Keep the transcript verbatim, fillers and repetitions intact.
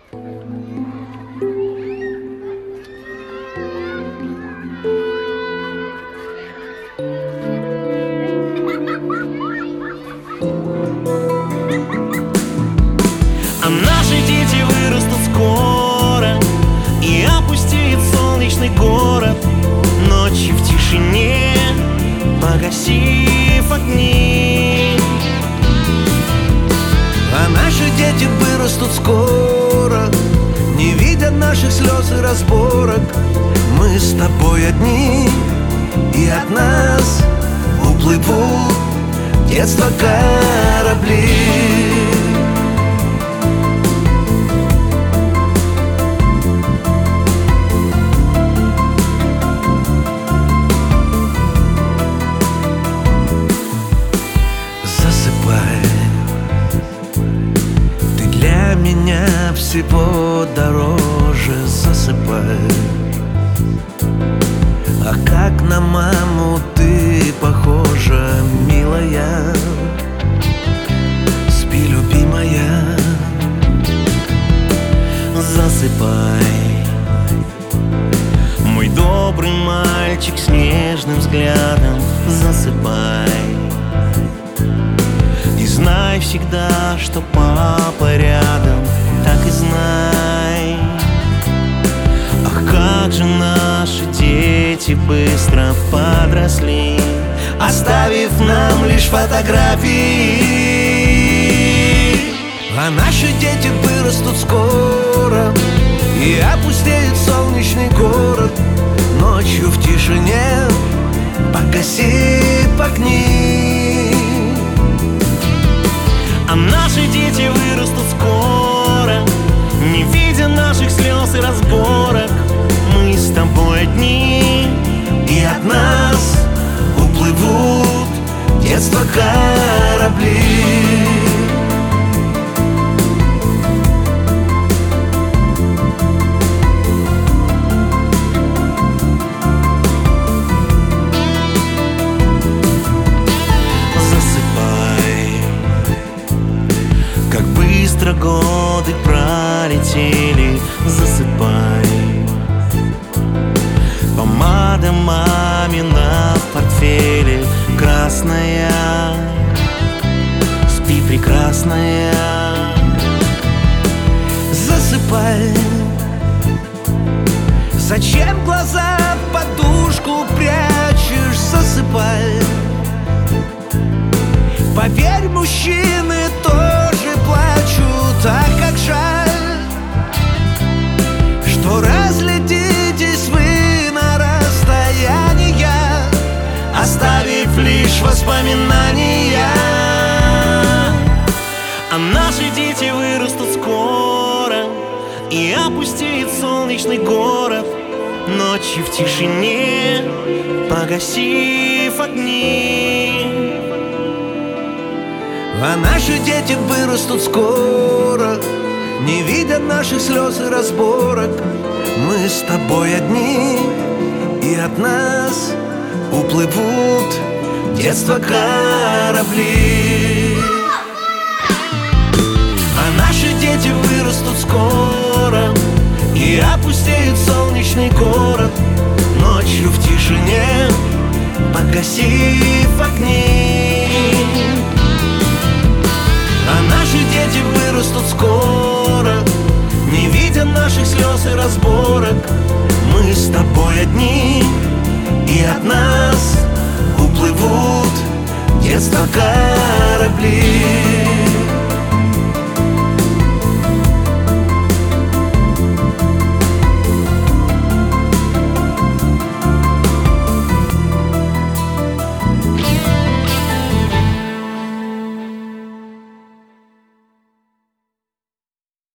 А наши дети вырастут скоро, и опустеет солнечный город, ночью в тишине погасив огни. А наши дети вырастут скоро, не видят наших слез и разборок. Мы с тобой одни, и от нас уплывут детства корабли. Ты для меня всего дороже, засыпай. А как на маму ты похожа, милая. Спи, любимая. Засыпай, мой добрый мальчик с нежным взглядом. Засыпай, и знай всегда, что папа рядом. Так и знай. Ах, как же наши дети быстро подросли, оставив нам лишь фотографии. А наши дети вырастут скоро, и опустеет солнечный город, ночью в тишине погасив огни. А наши дети вырастут скоро, не видя наших слез и разборок. Мы с тобой одни, и от нас уплывут детства корабли. Быстро годы пролетели. Засыпай, помада мамина в портфеле красная. Спи, прекрасная. Засыпай. Зачем глаза в подушку прячешь? Засыпай. Поверь, мужчины тоже плачут, а как жаль, что разлетитесь вы на расстояния, оставив лишь воспоминания. А наши дети вырастут скоро, и опустеет солнечный город, ночью в тишине погасив огни. А наши дети вырастут скоро, не видят наших слез и разборок. Мы с тобой одни, и от нас уплывут детства корабли. А наши дети вырастут скоро, и опустеет солнечный город, ночью в тишине погасив огни. А наши дети вырастут скоро, не видя наших слез и разборок. Мы с тобой одни, и от нас уплывут детства корабли.